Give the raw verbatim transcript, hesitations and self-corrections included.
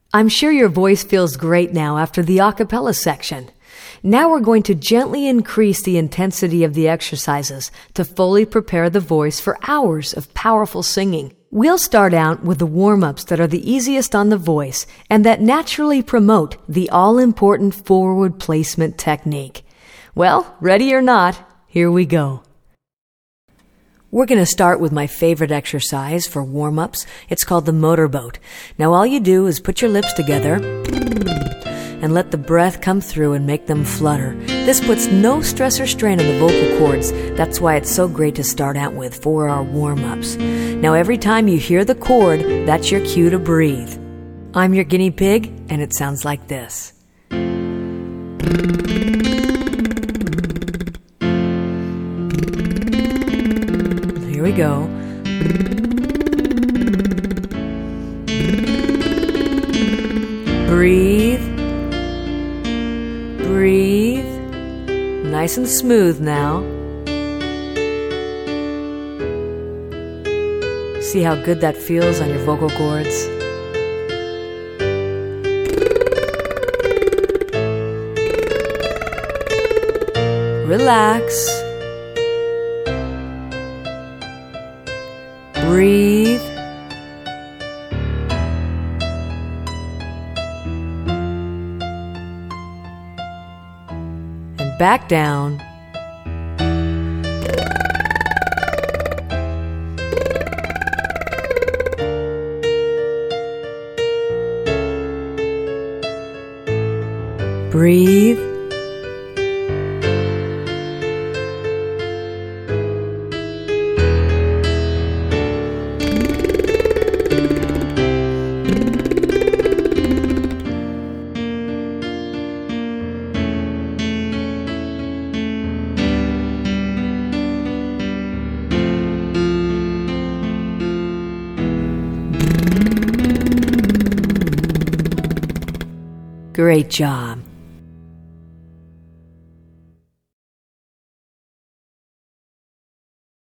I'm sure your voice feels great now after the a cappella section. Now we're going to gently increase the intensity of the exercises to fully prepare the voice for hours of powerful singing. We'll start out with the warm-ups that are the easiest on the voice and that naturally promote the all-important forward placement technique. Well, ready or not, here we go. We're going to start with my favorite exercise for warm-ups. It's called the motorboat. Now all you do is put your lips together and let the breath come through and make them flutter. This puts no stress or strain on the vocal cords. That's why it's so great to start out with for our warm-ups. Now every time you hear the chord, that's your cue to breathe. I'm your guinea pig, and it sounds like this. Here we go. Breathe. Breathe. Nice and smooth now. See how good that feels on your vocal cords? Relax. Breathe. And back down. Breathe. Great job.